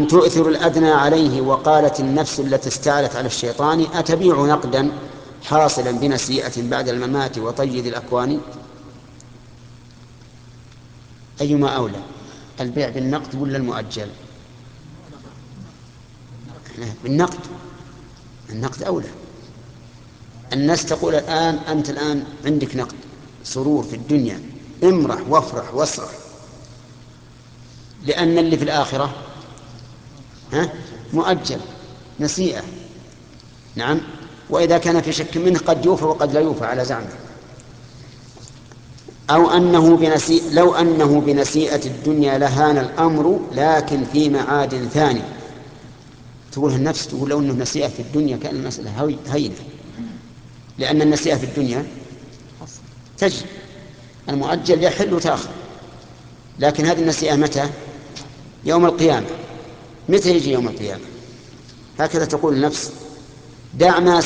نعم تؤثر الأدنى عليه. وقالت النفس التي استعلت على الشيطان أتبيع نقدا حاصلا بنسيئة بعد الممات وطيد الأكوان. أيما أولى، البيع بالنقد ولا المؤجل؟ بالنقد، النقد أولى. الناس تقول الآن أنت الآن عندك نقد سرور في الدنيا، امرح وافرح واسرح، لأن اللي في الآخرة مؤجل نسيئة. نعم، وإذا كان في شك منه قد يوفى وقد لا يوفى على زعمه. أو أنه لو أنه بنسيئة الدنيا لهان الأمر لكن في معاد ثاني. تقول النفس، تقول لو أنه نسيئة في الدنيا كان المسألة هينة، لأن النسيئة في الدنيا تجي، المؤجل يحل وتأخر، لكن هذه النسيئة متى؟ يوم القيامة. متى يجي يوم القيامة؟ هكذا تقول النفس. دع ما